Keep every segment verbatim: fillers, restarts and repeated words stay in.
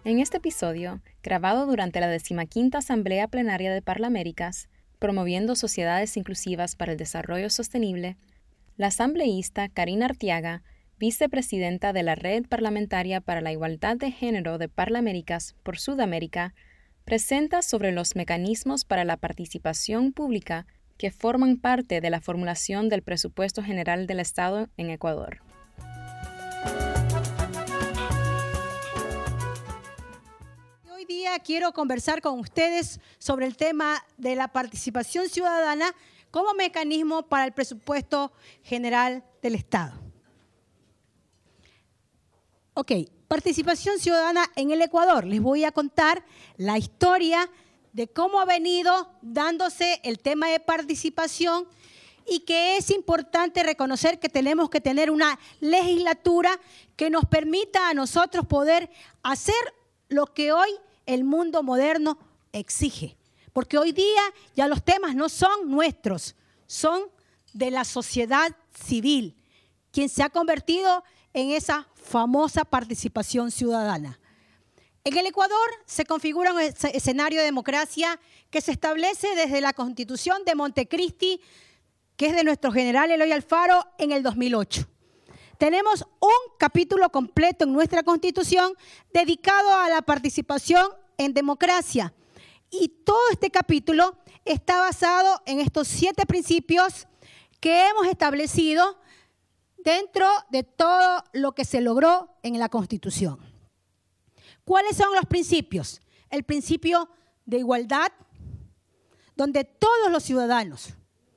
En este episodio, grabado durante la decimaquinta Asamblea Plenaria de Parlaméricas, promoviendo sociedades inclusivas para el desarrollo sostenible, la asambleísta Karina Arteaga, vicepresidenta de la Red Parlamentaria para la Igualdad de Género de Parlaméricas por Sudamérica, presenta sobre los mecanismos para la participación pública que forman parte de la formulación del presupuesto general del Estado en Ecuador. Hoy día quiero conversar con ustedes sobre el tema de la participación ciudadana como mecanismo para el presupuesto general del Estado. Ok, participación ciudadana en el Ecuador. Les voy a contar la historia de cómo ha venido dándose el tema de participación y que es importante reconocer que tenemos que tener una legislatura que nos permita a nosotros poder hacer lo que hoy el mundo moderno exige. Porque hoy día ya los temas no son nuestros, son de la sociedad civil, quien se ha convertido en esa famosa participación ciudadana. En el Ecuador se configura un escenario de democracia que se establece desde la Constitución de Montecristi, que es de nuestro general Eloy Alfaro, en el dos mil ocho. Tenemos un capítulo completo en nuestra Constitución dedicado a la participación en democracia. Y todo este capítulo está basado en estos siete principios que hemos establecido dentro de todo lo que se logró en la Constitución. ¿Cuáles son los principios? El principio de igualdad, donde todos los ciudadanos,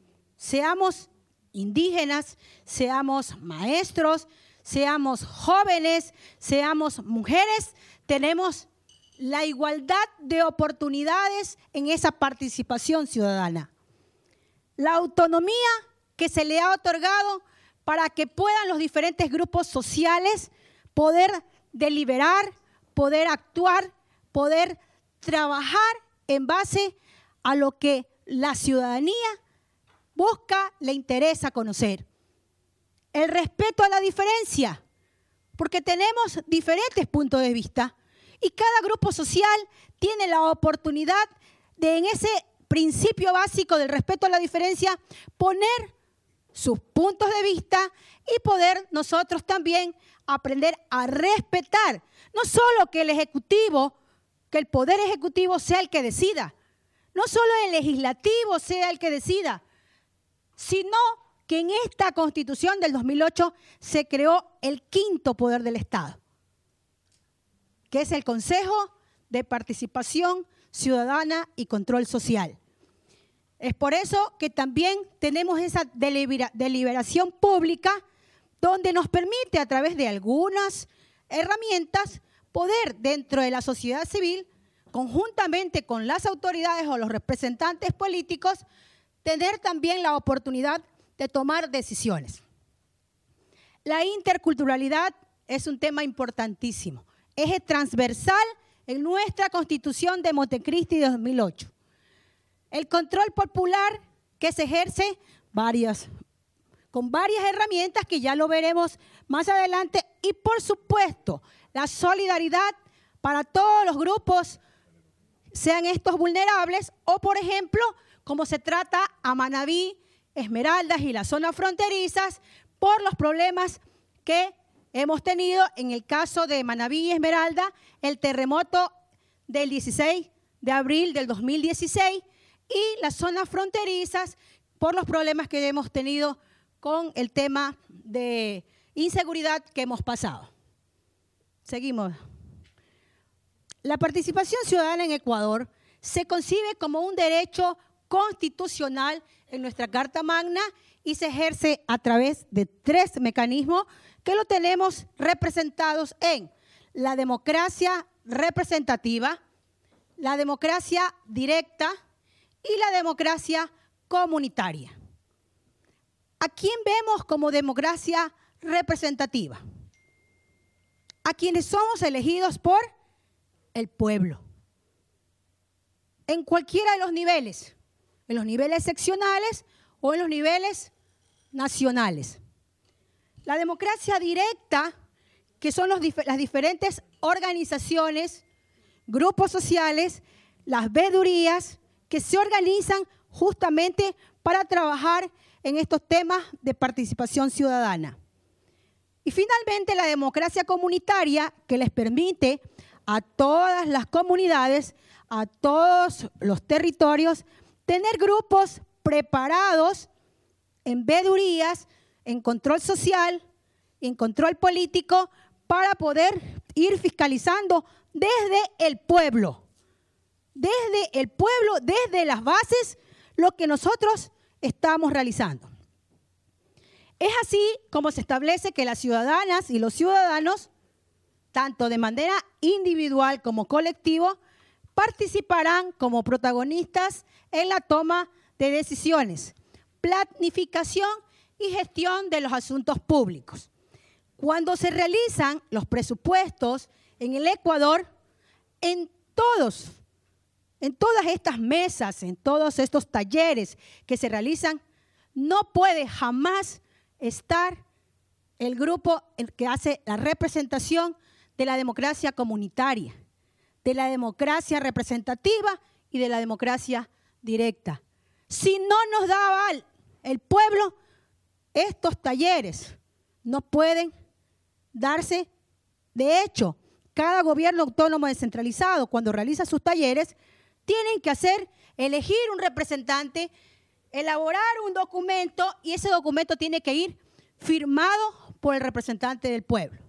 seamos indígenas, seamos maestros, seamos jóvenes, seamos mujeres, tenemos la igualdad de oportunidades en esa participación ciudadana. La autonomía que se le ha otorgado para que puedan los diferentes grupos sociales poder deliberar, poder actuar, poder trabajar en base a lo que la ciudadanía busca, le interesa conocer. El respeto a la diferencia, porque tenemos diferentes puntos de vista y cada grupo social tiene la oportunidad de, en ese principio básico del respeto a la diferencia, poner sus puntos de vista y poder nosotros también aprender a respetar. No solo que el Ejecutivo, que el Poder Ejecutivo sea el que decida, no solo el Legislativo sea el que decida, sino que en esta Constitución del dos mil ocho se creó el quinto poder del Estado, que es el Consejo de Participación Ciudadana y Control Social. Es por eso que también tenemos esa delibera- deliberación pública donde nos permite a través de algunas herramientas poder dentro de la sociedad civil, conjuntamente con las autoridades o los representantes políticos, tener también la oportunidad de tomar decisiones. La interculturalidad es un tema importantísimo, eje transversal en nuestra Constitución de Montecristi de dos mil ocho. El control popular que se ejerce varias, con varias herramientas que ya lo veremos más adelante y, por supuesto, la solidaridad para todos los grupos, sean estos vulnerables o, por ejemplo, como se trata a Manabí, Esmeraldas y las zonas fronterizas por los problemas que hemos tenido en el caso de Manabí y Esmeralda, el terremoto del dieciséis de abril del dos mil dieciséis y las zonas fronterizas por los problemas que hemos tenido con el tema de inseguridad que hemos pasado. Seguimos. La participación ciudadana en Ecuador se concibe como un derecho constitucional en nuestra Carta Magna y se ejerce a través de tres mecanismos que lo tenemos representados en la democracia representativa, la democracia directa y la democracia comunitaria. ¿A quién vemos como democracia representativa? A quienes somos elegidos por el pueblo, en cualquiera de los niveles, en los niveles seccionales o en los niveles nacionales. La democracia directa, que son los, las diferentes organizaciones grupos sociales, las veedurías que se organizan justamente para trabajar en estos temas de participación ciudadana. Y finalmente la democracia comunitaria, que les permite a todas las comunidades, a todos los territorios, tener grupos preparados en veedurías, en control social, en control político, para poder ir fiscalizando desde el pueblo, desde el pueblo, desde las bases, lo que nosotros estamos realizando. Es así como se establece que las ciudadanas y los ciudadanos, tanto de manera individual como colectivo, participarán como protagonistas en la toma de decisiones, planificación y gestión de los asuntos públicos. Cuando se realizan los presupuestos en el Ecuador, en todos, en todas estas mesas, en todos estos talleres que se realizan, no puede jamás estar el grupo que hace la representación de la democracia comunitaria, de la democracia representativa y de la democracia directa. Si no nos da aval el pueblo, estos talleres no pueden darse. De hecho, cada gobierno autónomo descentralizado, cuando realiza sus talleres, tienen que hacer, elegir un representante, elaborar un documento, y ese documento tiene que ir firmado por el representante del pueblo.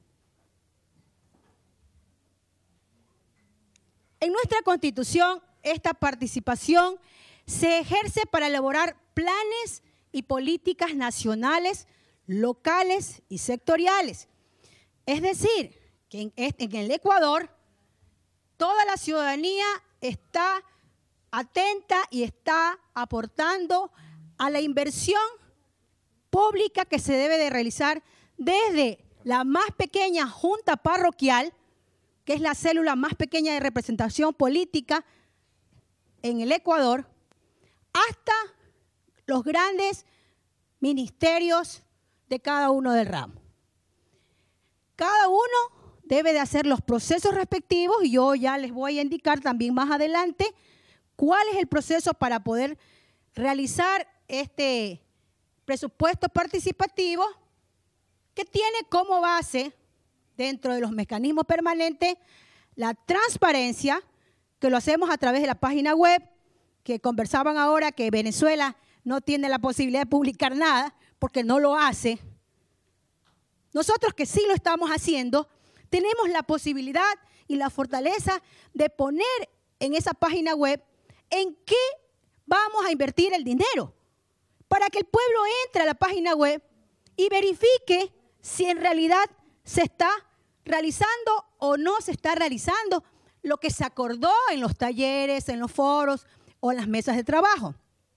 En nuestra Constitución, esta participación se ejerce para elaborar planes y políticas nacionales, locales y sectoriales. Es decir, que en, en el Ecuador toda la ciudadanía está atenta y está aportando a la inversión pública que se debe de realizar desde la más pequeña junta parroquial, que es la célula más pequeña de representación política en el Ecuador, hasta los grandes ministerios de cada uno del ramo. Cada uno debe de hacer los procesos respectivos, y yo ya les voy a indicar también más adelante cuál es el proceso para poder realizar este presupuesto participativo, que tiene como base, dentro de los mecanismos permanentes, la transparencia, que lo hacemos a través de la página web, que conversaban ahora que Venezuela no tiene la posibilidad de publicar nada porque no lo hace. Nosotros, que sí lo estamos haciendo, tenemos la posibilidad y la fortaleza de poner en esa página web en qué vamos a invertir el dinero, para que el pueblo entre a la página web y verifique si en realidad se está realizando o no se está realizando lo que se acordó en los talleres, en los foros o en las mesas de trabajo.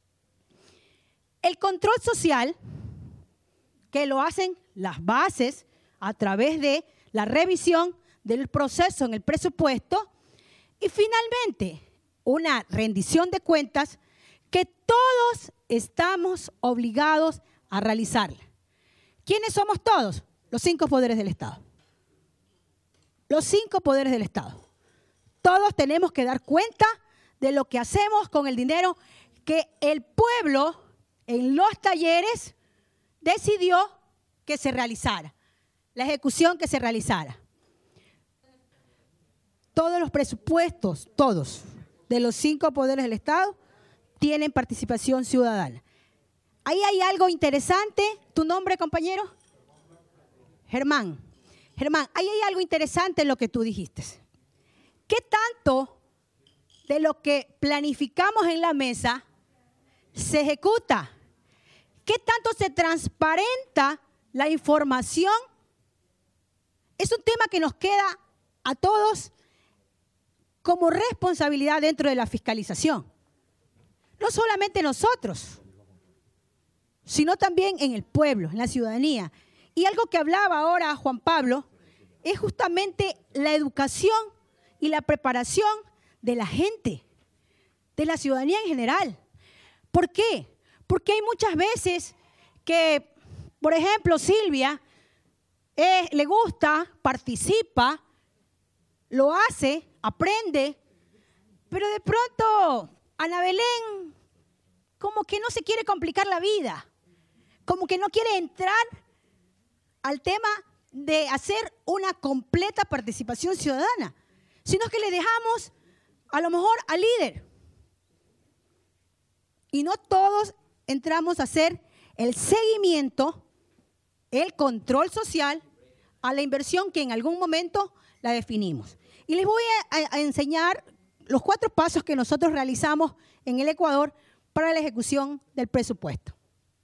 El control social, que lo hacen las bases a través de la revisión del proceso en el presupuesto, y finalmente una rendición de cuentas que todos estamos obligados a realizarla. ¿Quiénes somos todos? Los cinco poderes del Estado. Los cinco poderes del Estado. Todos tenemos que dar cuenta de lo que hacemos con el dinero que el pueblo en los talleres decidió que se realizara, la ejecución que se realizara. Todos los presupuestos, todos, de los cinco poderes del Estado tienen participación ciudadana. Ahí hay algo interesante. ¿Tu nombre, compañero? Germán. Germán, ahí hay algo interesante en lo que tú dijiste. ¿Qué tanto de lo que planificamos en la mesa se ejecuta? ¿Qué tanto se transparenta la información? Es un tema que nos queda a todos como responsabilidad dentro de la fiscalización. No solamente nosotros, sino también en el pueblo, en la ciudadanía. Y algo que hablaba ahora Juan Pablo es justamente la educación y la preparación de la gente, de la ciudadanía en general. ¿Por qué? Porque hay muchas veces que, por ejemplo, Silvia eh, le gusta, participa, lo hace, aprende, pero de pronto Ana Belén como que no se quiere complicar la vida, como que no quiere entrar al tema de hacer una completa participación ciudadana, sino que le dejamos a lo mejor al líder. Y no todos entramos a hacer el seguimiento, el control social a la inversión que en algún momento la definimos. Y les voy a, a enseñar los cuatro pasos que nosotros realizamos en el Ecuador para la ejecución del presupuesto.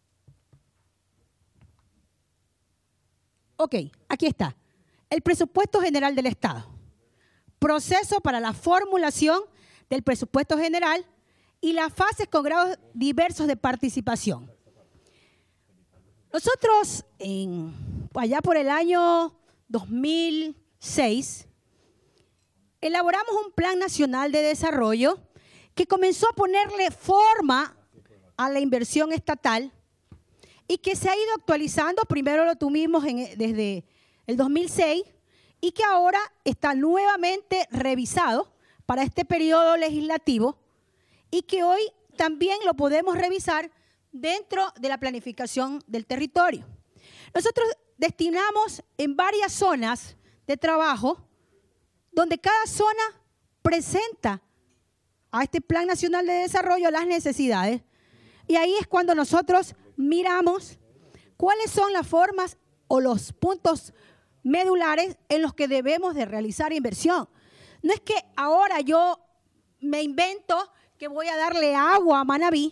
Ok, aquí está. El presupuesto general del Estado. Proceso para la formulación del presupuesto general y las fases con grados diversos de participación. Nosotros, en, allá por el año dos mil seis, elaboramos un plan nacional de desarrollo que comenzó a ponerle forma a la inversión estatal y que se ha ido actualizando. Primero lo tuvimos en, desde el dos mil seis y que ahora está nuevamente revisado para este periodo legislativo y que hoy también lo podemos revisar dentro de la planificación del territorio. Nosotros destinamos en varias zonas de trabajo donde cada zona presenta a este Plan Nacional de Desarrollo las necesidades y ahí es cuando nosotros miramos cuáles son las formas o los puntos medulares en los que debemos de realizar inversión. No es que ahora yo me invento que voy a darle agua a Manabí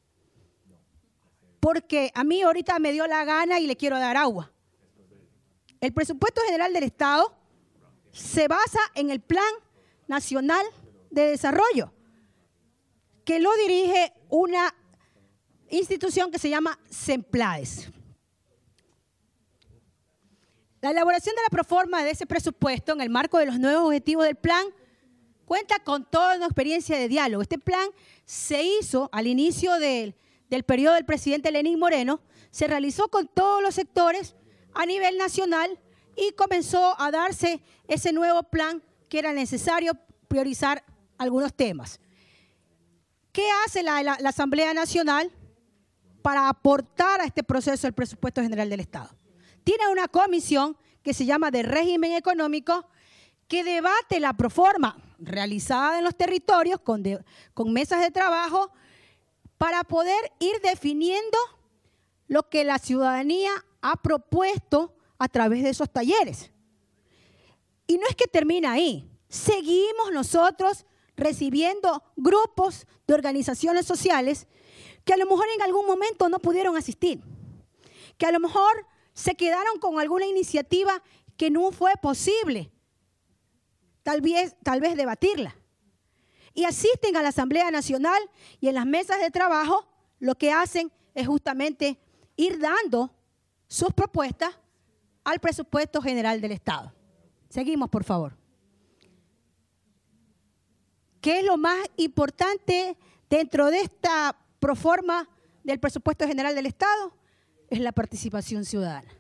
porque a mí ahorita me dio la gana y le quiero dar agua. El presupuesto general del Estado se basa en el Plan Nacional de Desarrollo, que lo dirige una institución que se llama SEMPLADES. La elaboración de la proforma de ese presupuesto en el marco de los nuevos objetivos del plan cuenta con toda una experiencia de diálogo. Este plan se hizo al inicio del, del periodo del presidente Lenín Moreno, se realizó con todos los sectores a nivel nacional y comenzó a darse ese nuevo plan que era necesario priorizar algunos temas. ¿Qué hace la, la, la Asamblea Nacional para aportar a este proceso del presupuesto general del Estado? Tiene una comisión que se llama de régimen económico que debate la proforma realizada en los territorios con, de, con mesas de trabajo para poder ir definiendo lo que la ciudadanía ha propuesto a través de esos talleres. Y no es que termina ahí, seguimos nosotros recibiendo grupos de organizaciones sociales que a lo mejor en algún momento no pudieron asistir, que a lo mejor se quedaron con alguna iniciativa que no fue posible, tal vez, tal vez debatirla. Y asisten a la Asamblea Nacional y en las mesas de trabajo lo que hacen es justamente ir dando sus propuestas al presupuesto general del Estado. Seguimos, por favor. ¿Qué es lo más importante dentro de esta proforma del presupuesto general del Estado? Es la participación ciudadana.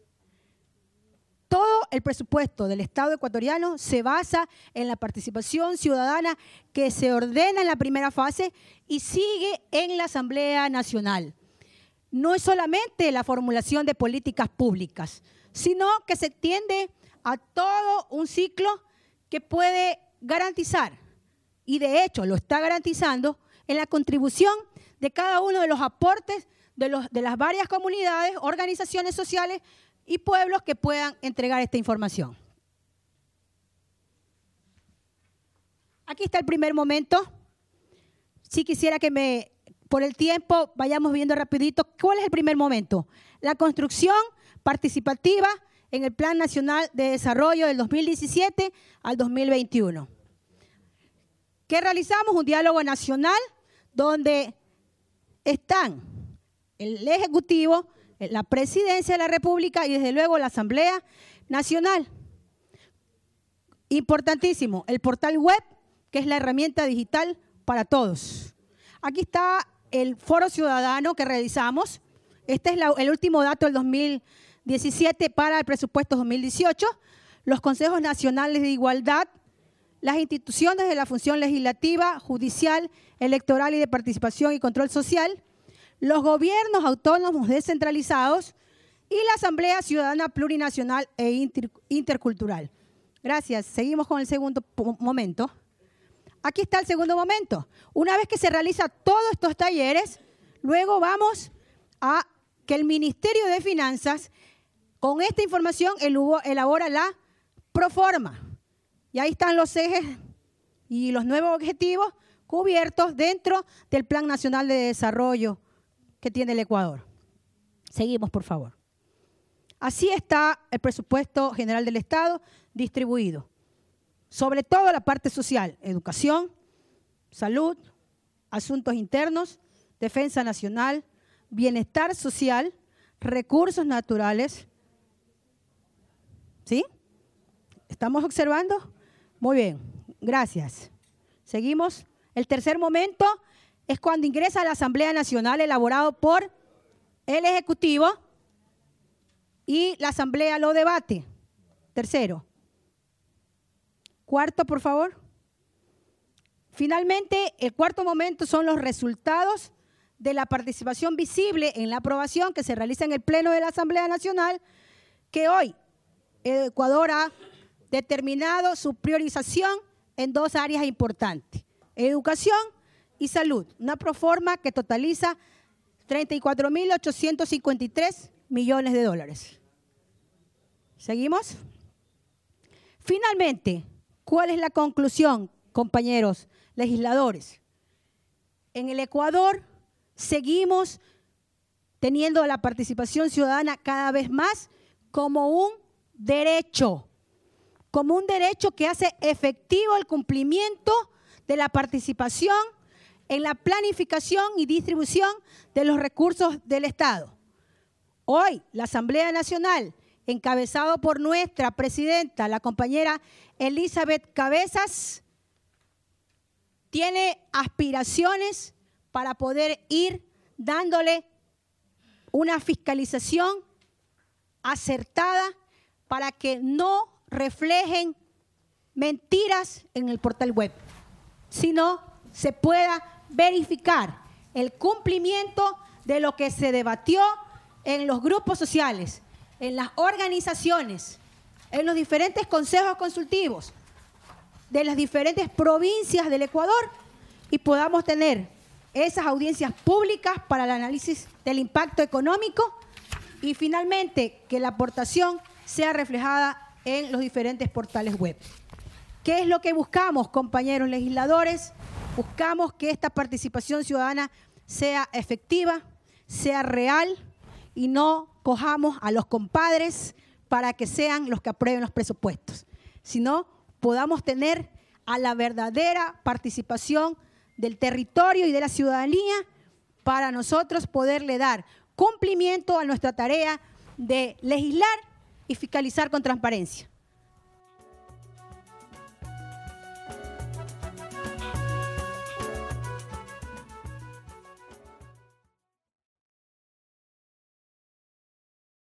Todo el presupuesto del Estado ecuatoriano se basa en la participación ciudadana que se ordena en la primera fase y sigue en la Asamblea Nacional. No es solamente la formulación de políticas públicas, sino que se extiende a todo un ciclo que puede garantizar, y de hecho lo está garantizando, en la contribución de cada uno de los aportes de, los, de las varias comunidades, organizaciones sociales y pueblos que puedan entregar esta información. Aquí está el primer momento. Sí quisiera que me, por el tiempo, vayamos viendo rapidito. ¿Cuál es el primer momento? La construcción participativa en el Plan Nacional de Desarrollo del dos mil diecisiete al dos mil veintiuno. ¿Qué realizamos? Un diálogo nacional donde están el Ejecutivo, la Presidencia de la República y desde luego la Asamblea Nacional. Importantísimo, el portal web, que es la herramienta digital para todos. Aquí está el foro ciudadano que realizamos. Este es la, el último dato del dos mil diecisiete para el presupuesto dos mil dieciocho. Los consejos nacionales de igualdad las instituciones de la función legislativa, judicial, electoral y de participación y control social, los gobiernos autónomos descentralizados y la Asamblea Ciudadana Plurinacional e inter, intercultural. Gracias. Seguimos con el segundo momento. Aquí está el segundo momento. Una vez que se realizan todos estos talleres, luego vamos a que el Ministerio de Finanzas, con esta información, elabora la proforma. Y ahí están los ejes y los nuevos objetivos cubiertos dentro del Plan Nacional de Desarrollo que tiene el Ecuador. Seguimos, por favor. Así está el presupuesto general del Estado distribuido. Sobre todo la parte social, educación, salud, asuntos internos, defensa nacional, bienestar social, recursos naturales. ¿Sí? ¿Estamos observando? Muy bien, gracias. Seguimos. El tercer momento es cuando ingresa a la Asamblea Nacional elaborado por el Ejecutivo y la Asamblea lo debate. Tercero. Cuarto, por favor. Finalmente, el cuarto momento son los resultados de la participación visible en la aprobación que se realiza en el Pleno de la Asamblea Nacional, que hoy el Ecuador ha determinado su priorización en dos áreas importantes, educación y salud, una proforma que totaliza treinta y cuatro mil ochocientos cincuenta y tres millones de dólares. ¿Seguimos? Finalmente, ¿cuál es la conclusión, compañeros legisladores? En el Ecuador seguimos teniendo la participación ciudadana cada vez más como un derecho, como un derecho que hace efectivo el cumplimiento de la participación en la planificación y distribución de los recursos del Estado. Hoy, la Asamblea Nacional, encabezado por nuestra presidenta, la compañera Elizabeth Cabezas, tiene aspiraciones para poder ir dándole una fiscalización acertada para que no reflejen mentiras en el portal web, sino se pueda verificar el cumplimiento de lo que se debatió en los grupos sociales, en las organizaciones, en los diferentes consejos consultivos de las diferentes provincias del Ecuador y podamos tener esas audiencias públicas para el análisis del impacto económico y finalmente que la aportación sea reflejada en los diferentes portales web. ¿Qué es lo que buscamos, compañeros legisladores? Buscamos que esta participación ciudadana sea efectiva, sea real y no cojamos a los compadres para que sean los que aprueben los presupuestos, sino podamos tener a la verdadera participación del territorio y de la ciudadanía para nosotros poderle dar cumplimiento a nuestra tarea de legislar y fiscalizar con transparencia.